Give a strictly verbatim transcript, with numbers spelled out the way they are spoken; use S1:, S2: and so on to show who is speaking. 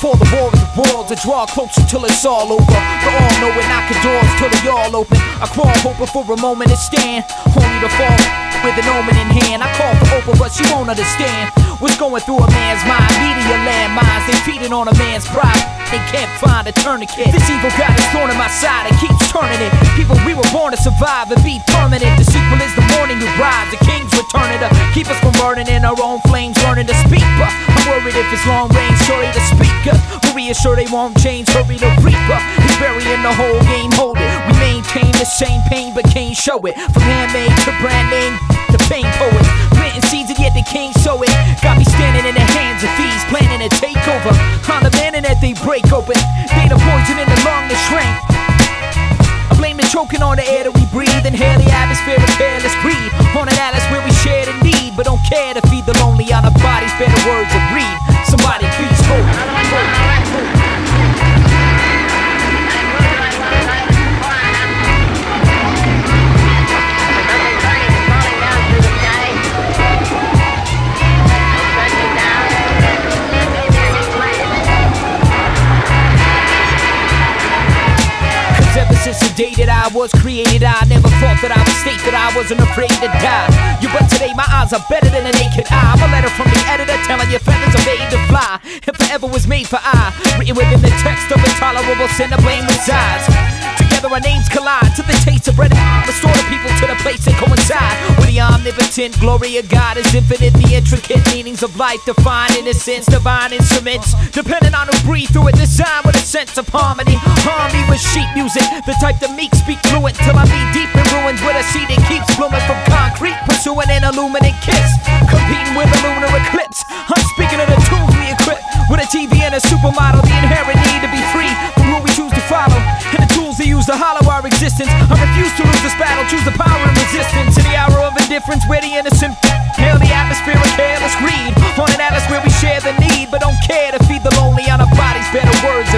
S1: before the war of the worlds, I draw closer till it's all over. The all-knowing knocking doors till they all open. I crawl hoping for a moment to stand, only to fall with an omen in hand. I call for Oprah, but she won't understand what's going through a man's mind. Media landmines, they feeding on a man's pride. They can't find a tourniquet. This evil God is thrown on my side and keeps turning it. People, we were born to survive and be permanent. The sequel is the morning we rise. The king's returning to keep us from burning in our own flames, learning to speak. But I'm worried if it's long range, surely the speaker will reassure they won't change. Hurry the reaper, he's burying the whole game. Hold it, we maintain the same pain but can't show it. From handmade to brand name, the pain poets planting seeds and yet they can't sow it. Got me standing in the hands of thieves, planning a takeover. On the man that they break open, they the poison in the lung that shrink. I blame the choking on the air that we breathe. Inhale the atmosphere of careless greed. On an atlas where we share the need, but don't care to feed the lonely. On our bodies bear the words of read. Somebody please hope. Since the day that I was created, I never thought that I would state that I wasn't afraid to die. You but today my eyes are better than a naked eye. I'm a letter from the editor telling your feathers are made to fly. If forever was made for I, written within the text of intolerable sin, the blame resides. Together our names collide to the taste of bread. Restore the people to the place they coincide. With the omnipotent glory of God is infinite. The intricate meanings of life define innocence, divine instruments. Depending on who breathe through it, designed with a sense of harmony. Harmony with sheet music, the type that meek speak fluent till I meet deep in ruins with a seed that keeps blooming from concrete, pursuing an illuminate kiss, competing with a lunar eclipse. I'm speaking of the tools we equip with a T V and a supermodel. The inherent need to be free from who we choose to follow, and the tools they use to hollow our existence. I refuse to lose this battle, choose the power and resistance. In the hour of indifference where the innocent hail the atmosphere of careless greed. On an atlas where we share the need, but don't care to feed the lonely. On our bodies bear the words